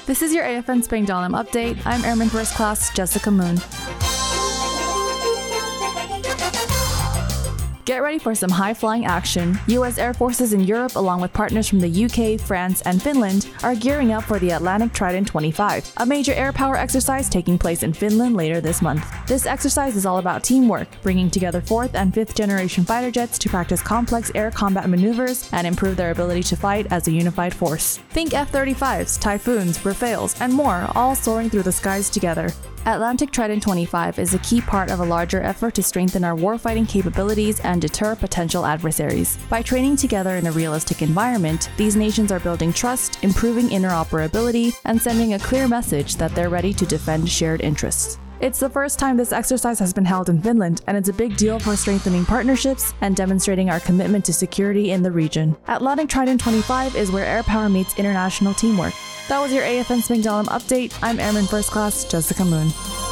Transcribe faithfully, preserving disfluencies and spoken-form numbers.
This is your A F N Spangdahlem update. I'm Airman First Class Jessica Moon. Get ready for some high-flying action. U S Air Forces in Europe, along with partners from the U K, France, and Finland, are gearing up for the Atlantic Trident twenty-five, a major air power exercise taking place in Finland later this month. This exercise is all about teamwork, bringing together fourth and fifth generation fighter jets to practice complex air combat maneuvers and improve their ability to fight as a unified force. Think F thirty-fives, Typhoons, Rafales, and more, all soaring through the skies together. Atlantic Trident twenty-five is a key part of a larger effort to strengthen our warfighting capabilities and deter potential adversaries. By training together in a realistic environment, these nations are building trust, improving interoperability, and sending a clear message that they're ready to defend shared interests. It's the first time this exercise has been held in Finland, and it's a big deal for strengthening partnerships and demonstrating our commitment to security in the region. Atlantic Trident twenty-five is where air power meets international teamwork. That was your A F N Spangdahlem update. I'm Airman First Class Jessica Moon.